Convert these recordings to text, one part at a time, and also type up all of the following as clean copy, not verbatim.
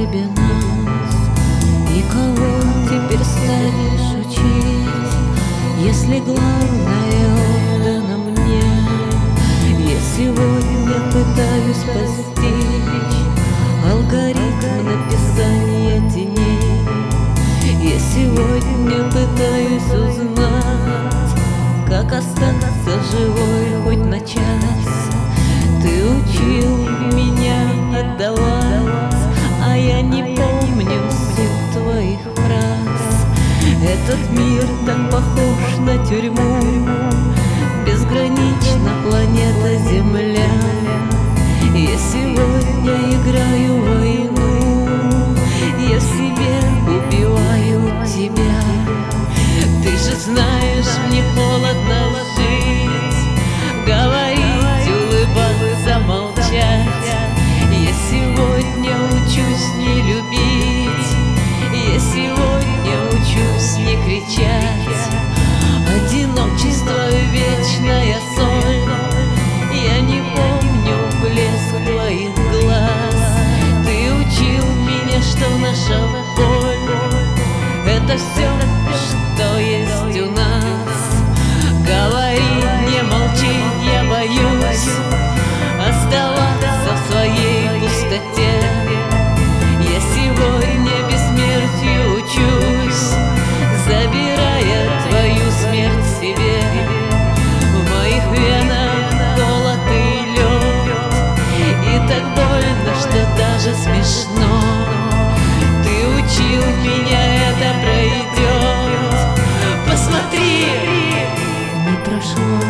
себе нас. И кого теперь станешь учить, если главное отдано мне? Я сегодня пытаюсь постичь алгоритм написания теней. Я сегодня пытаюсь узнать, как остаться живой хоть на час. Ты учил меня отдавать, а я не помню суть твоих фраз. Этот мир так похож на тюрьму, безгранична планета Земля. Я сегодня играю в войну, я в себе убиваю тебя. Ты же знаешь, мне холодно жить, говорить, улыбаться, молчать. Я сегодня учусь не любить, я сегодня учусь не кричать. Одиночество — вечная соль, я не помню блеск твоих глаз. Ты учил меня, что наша боль — это все, что есть у нас. Говори, не молчи, я боюсь оставаться в своей пустоте. Я сегодня бессмертию учусь, забирая твою смерть себе. В моих венах голод и лед, и так больно, что даже смешно. Ты учил меня, это пройдет. Посмотри, не прошло.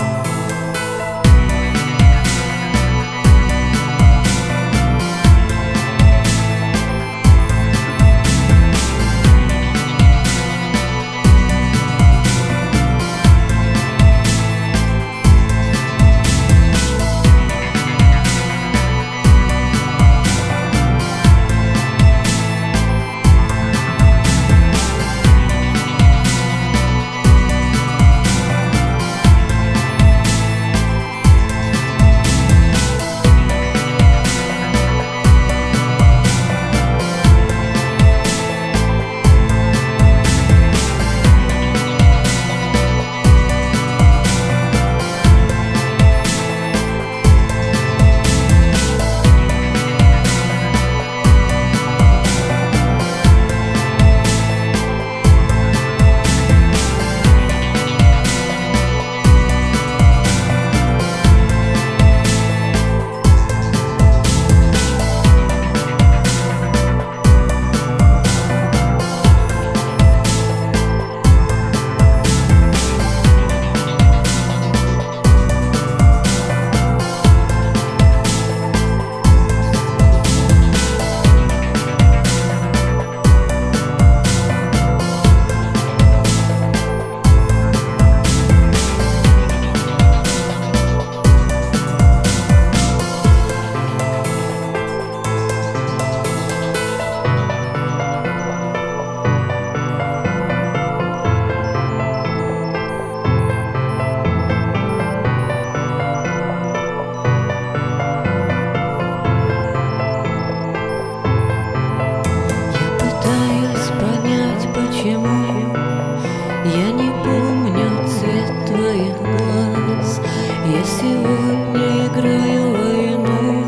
Я не помню цвет твоих глаз. Я сегодня играю в войну,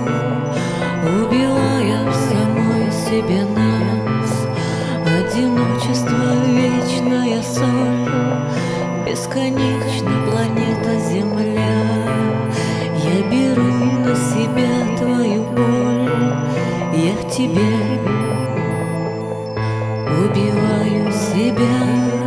убивая в самой себе нас. Одиночество — вечная соль, бесконечна планета Земля. Я беру на себя твою боль, я в тебе убиваю себя.